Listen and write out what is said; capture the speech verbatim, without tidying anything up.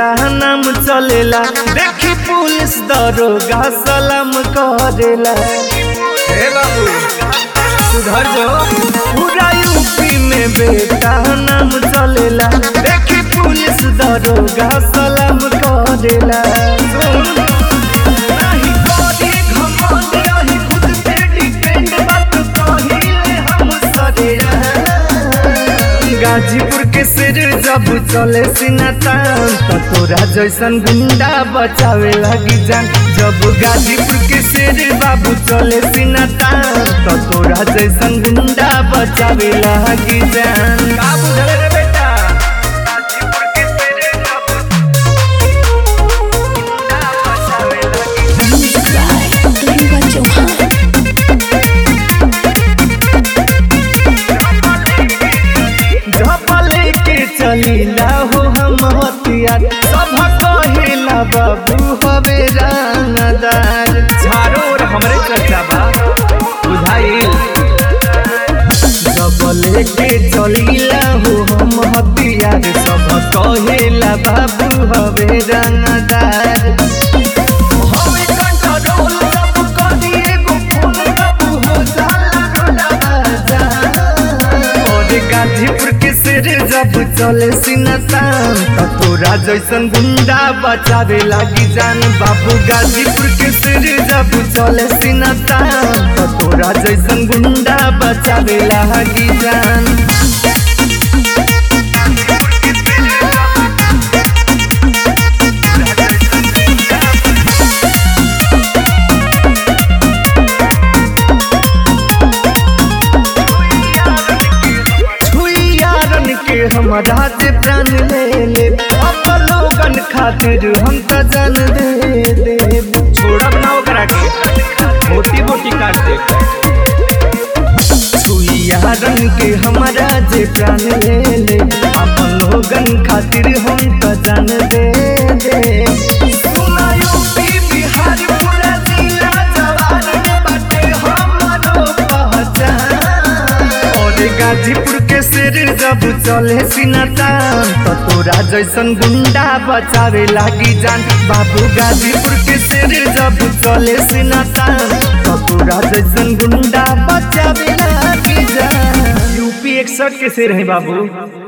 बेटा नाम चलेला, देखी पुलिस दरोगा सलाम करेला। हे बाबू सुधर जो। पूरा यूपी में बेटा नाम चलेला, देखी पुलिस दरोगा सलाम करेला। नहीं करी घमंड, रही खुद पे डिपेंड, बात कहिले हम सरेरा। गाजीपुर के सिर जब चले सिनातान, तो तोरा जैसन गुंडा बचावे लगी जान। जब गाजीपुर के सिर बाबू चले सिनातान, तो तोरा जैसन गुंडा बचावे लगी जान। का बुझल रे बेटा? गाजीपुर के सिर जब गुंडा बचावे लगी जान। झपले के चलीला हो हम हथियार, सब कहेला बाबू हवे रंगदार। झारो और हमरे चर्चा बा बुझाइल। झपले के चलीला हो हम हथियार, सब कहेला बाबू हवे रंगदार। हवे कंट्रोल सब करी एगो फोन, बाबू हो जाला रोडा। और गाजीपुर के सिर जब चले सिनातान, तो तोरा जैसन गुंडा बचावे लगी जान। बाबू गाजीपुर के सिर जब चले सिनातान, तो तोरा जैसन गुंडा बचावे लगी जान। के हमारा जे प्राण ले ले, अब लोगन खातिर हम त जान दे दे। छोड़ब ना ओकरा के, मोटी मोटी काट दे। छुइयारन के हमारा जे प्राण ले ले, अब लोगन खातिर हम त जान दे दे। सुना यूपी बिहार पूरा जिला जवान में बाटे हमारो पहचान। और गाजीपुर के सिर जब चले सिनातान, तो तोरा जैसन गुंडा बचावे लागी जान। बाबू गाजीपुर के सिर जब चले सिनातान, तो तोरा जैसन गुंडा बचावे लागी जान। यूपी इकसठ के सिर है बाबू।